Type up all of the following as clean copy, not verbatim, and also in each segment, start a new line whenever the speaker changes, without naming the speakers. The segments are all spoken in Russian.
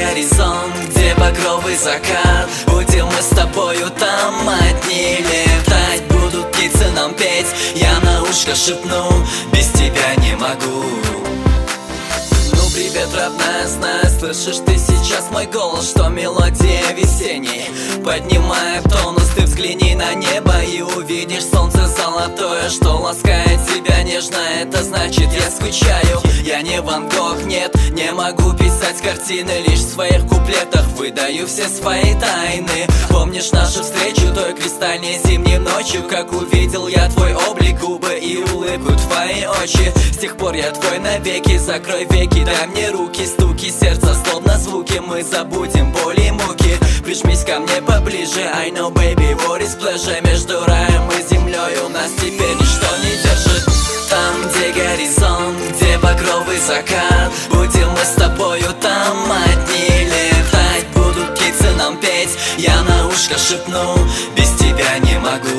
горизонт, где багровый закат. Будем мы с тобою там одни летать. Будут птицы нам петь, я на ушко шепну: без тебя не могу. Ну привет, родная, знаю, слышишь ты сейчас мой голос, что мелодия весенней поднимает тонус. Ты взгляни на небо и увидишь солнце золотое, что ласкает тебя нежно. Это значит, я скучаю. Я не Ван Гог, нет, не могу писать картины. Лишь в своих куплетах выдаю все свои тайны. Помнишь нашу встречу той кристальной зимней ночью, как увидел я твой облик, губы и улыбку, твои очи. С тех пор я твой навеки. Закрой веки, дай мне руки, стуки сердца, словно звуки. Мы забудем боли и муки. Прижмись ко мне поближе. I know, baby, what is pleasure. Между раем и землей у нас теперь ничто не держит. Там, где горизонт, где багровый закат. Будем мы с тобою там одни летать. Будут птицы нам петь, я на ушко шепну: без тебя не могу.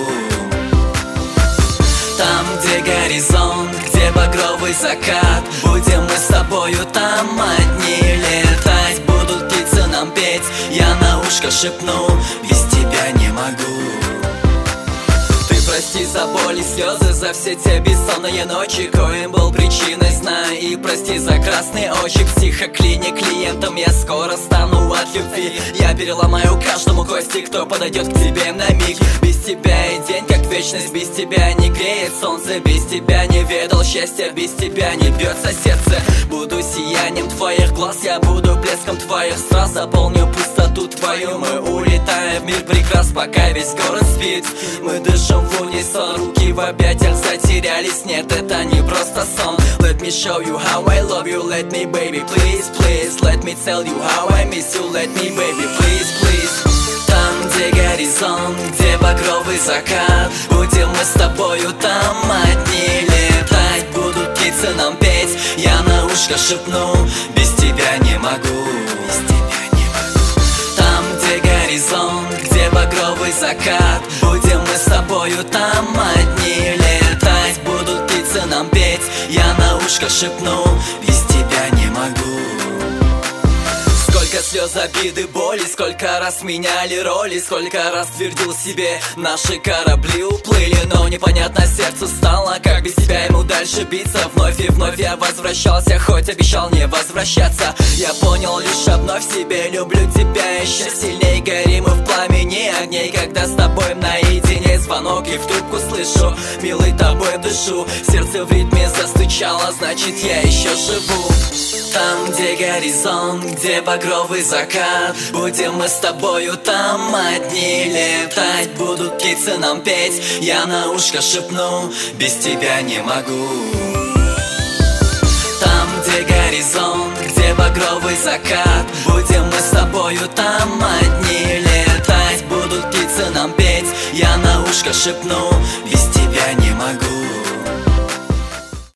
Там, где горизонт, где багровый закат. Будем мы с тобою там одни летать. Будут птицы нам петь, я на ушко шепну: без тебя не могу. Прости за боль и слезы, за все те бессонные ночи, коим был причиной сна. И прости за красные очи в психоклине. Клиентом я скоро стану от любви. Я переломаю каждому кости, кто подойдет к тебе на миг. Без тебя и день как вечность, без тебя не греет солнце. Без тебя не ведал счастья, без тебя не бьется сердце. Буду сиянием твоих глаз, я буду блеском твоих страз. Заполню пустоту твою, мы улетаем в мир прекрас. Пока весь город спит, мы дышим в унисон. Руки в объятиях затерялись, нет, это не просто сон. Let me show you how I love you, let me, baby, please, please. Let me tell you how I miss you, let me, baby, please, please. Там, где горизонт, где багровый закат. Будем мы с тобою там одни летать. Будут птицы нам петь, я на ушко шепну: без тебя не могу. Там, где горизонт, где багровый закат. Будем мы с тобою там одни летать. Будут птицы нам петь, я на ушко шепну: без тебя не могу. Сколько слез, обиды, боли, сколько раз меняли роли, сколько раз твердил себе: наши корабли уплыли. Но непонятно сердцу стало, как без тебя ему дальше биться. Вновь и вновь я возвращался, хоть обещал не возвращаться. Я понял лишь одно в себе: люблю тебя еще сильней. Горим мы в пламени огней, когда с тобой наедине. Звонок и в трубку слышу: милый, тобой дышу. Сердце в ритме застучало, значит я еще живу. Там, где горизонт, где багровый закат. Будем мы с тобою там одни летать. Будут птицы нам петь, я на ушко шепну: без тебя не могу. Там, где горизонт, где багровый закат. Будем мы с тобою там одни летать. Будут птицы нам петь, я на ушко шепну: без тебя не могу.